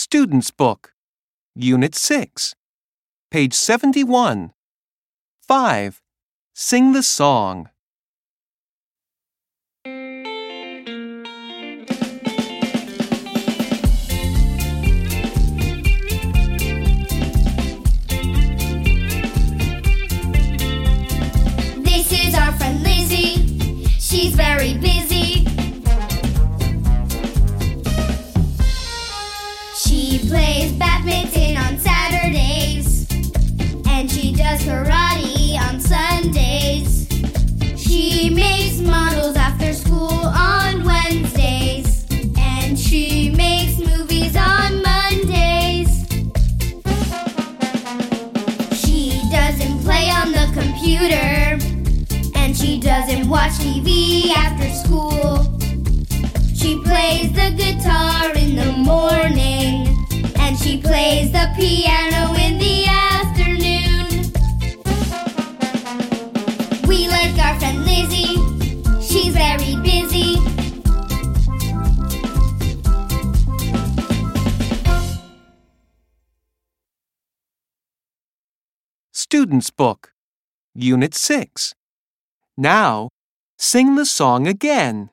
Student's Book, Unit 6, page 71. 5. Sing the song. This is our friend Lizzie. She's very busy. She plays badminton on Saturdays, and she does karate on Sundays. She makes models after school on Wednesdays, and she makes movies on Mondays. She doesn't play on the computer, and she doesn't watch TV after school. She plays the guitar in the morning, and she plays the piano in the afternoon. We like our friend Lizzie. She's very busy. Student's Book, Unit 6. Now, sing the song again.